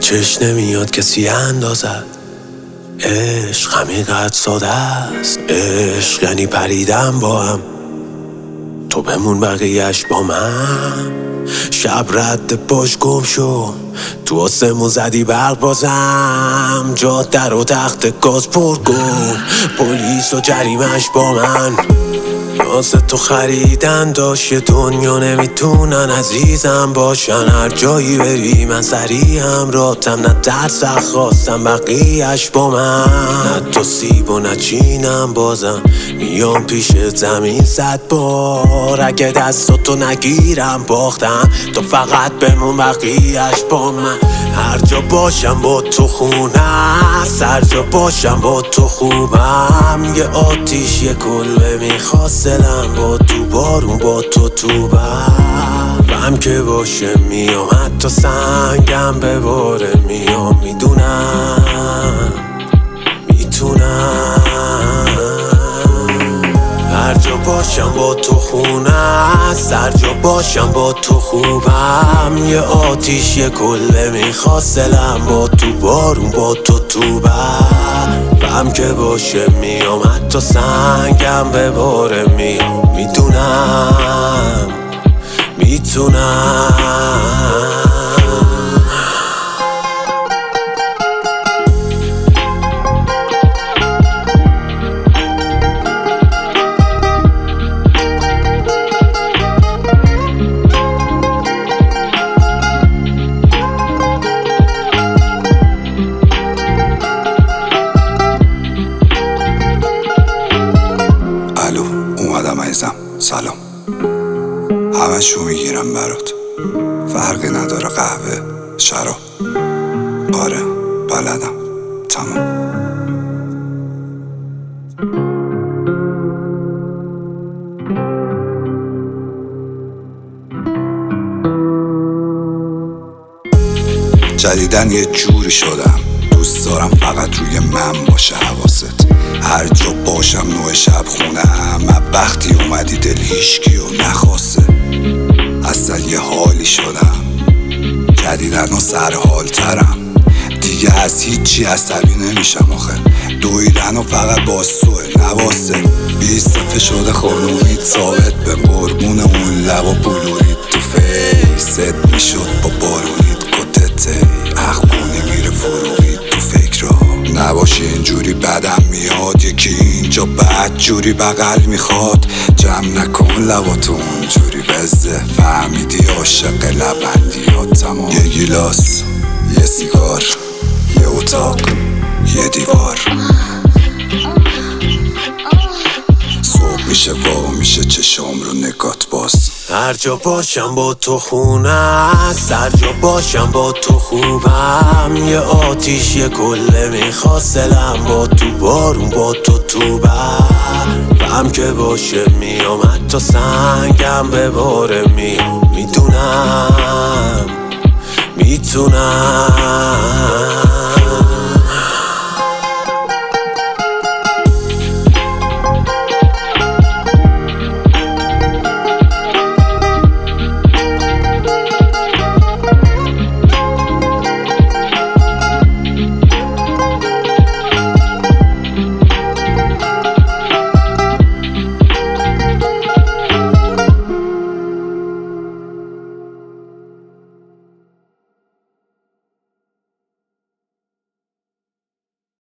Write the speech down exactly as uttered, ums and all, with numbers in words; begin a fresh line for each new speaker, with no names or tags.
چش نمیاد کسی اندازد. عشق همینقدر ساده است. عشق یعنی پریدم با هم، تو بمون بقیهش با من. شب رد پاش گم شو، تو آسمون زدی برق بازم. جاده رو تخت گاز پر کن، پلیس و جریمش با من. ناز تو خریدن داشت دنیا نمیتونن عزیزم باشن. هر جایی بری من سریعم راتم، نه ترسم خواستم بقیهش با من. نه تو سیب و نه چینم بازم میام پیش زمین صد بار. اگه دستاتو نگیرم باختم، تو فقط بمون بقیهش با من. هر جا باشم با تو خونه است، هر جا باشم با تو خوبم. یه آتیش یه کلبه میخواست دلم، با تو بارون با تو تو برم که باشه میام. حتی سنگم به باره میام، میدونم میتونم. هر جا باشم با تو خونه است، هر جا باشم با تو خوبم. یه آتیش یه کله میخواست دلم، با تو بارون با تو تو برم که باشه میام. حتی سنگم به باره میام، میدونم میتونم.
سلام، همشو میگیرم برات، فرقی نداره قهوه شراب. آره بلدم، تمام. جدیدن یه جوری شدم، دوست دارم فقط روی من باشه حواست. هر جا باشم نوع شب خونم، وقتی اومدی دل هیشکی و نخواسته. اصلا یه حالی شدم، جدیدن و سرحال ترم. دیگه از هیچی عصبی نمیشم آخه، دویدن و فقط باستوه نواسته. بیست صفحه شده خانومیت ثابت به قربون اون لب و بلورید تو فیست. میشد با بارونید کتته اخمونی میره فروغید تو فکرها. نباشی اینجوری بدم میاد، یکی اینجا بد جوری بغل میخواد. جمع نکن لباتو اونجوری بزه، فهمیدی عاشق لبندی ها تمام. یه گیلاس، یه سیگار، یه اتاق، یه دیوار. صبح میشه وا میشه چشم رو نگات باز.
هر جا باشم با تو خونه است، هر جا باشم با تو خوبم. یه آتیش یه کله میخواست دلم، با تو بارون با تو تو برم که باشه میام. حتی سنگم به باره میام، میدونم میتونم.